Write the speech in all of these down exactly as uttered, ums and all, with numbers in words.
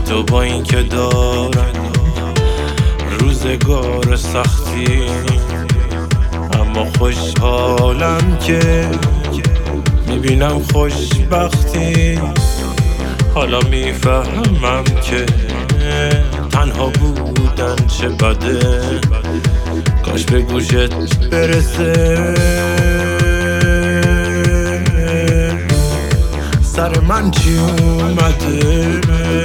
تو با این که دارن روزگار سختی، اما خوشحالم که میبینم خوشبختی. حالا میفهمم که تنها بودن چه بده، کاش به گوشت برسه سر من چی اومده.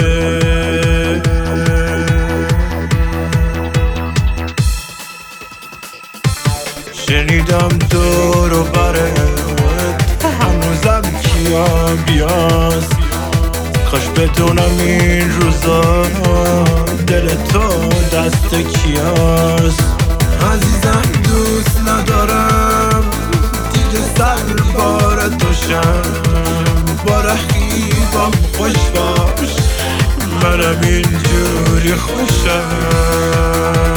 شنیدم دور و برت هنوزم کیا بیاست، کاش بدونم این روزا دل تو دست کیاست. عزیزم دوست ندارم دیگه سر بار توشم، با رقیبم خوش باش منم اینجوری خوشم.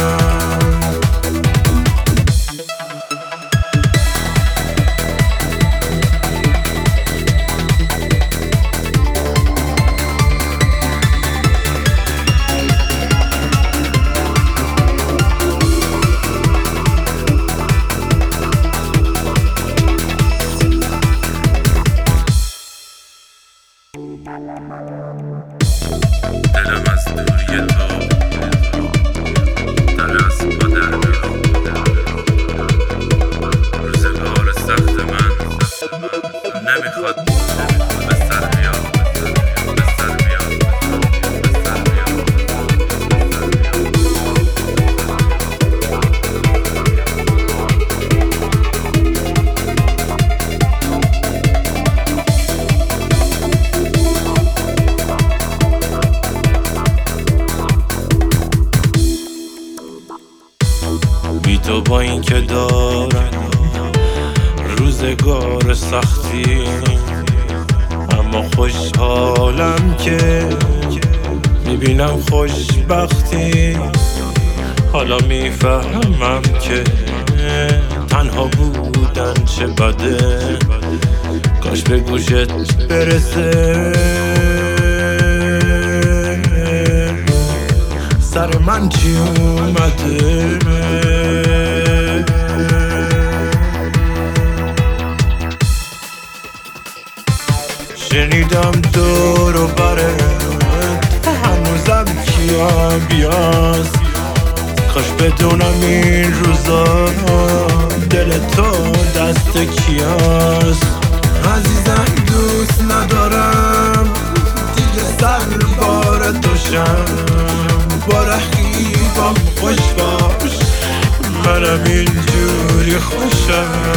دلم از دوری تو در از پا در میاد، روزگار سخت من نمیخواد به سر بیاد، به سر بیاد، به سر بیاد. بی تو با این که دارن روزگار سختی، اما خوشحالم که میبینم خوشبختی. حالا میفهمم که تنها بودن چه بده، کاش به گوشت برسه سر من چی اومده. شنیدم دور و برت هنوزم کیا بیاست، کاش بدونم این روزا دل تو دست کیاست. عزیزم دوست ندارم دیگه سر بار توشم، با رقیبم خوش باش منم اینجوری خوشم.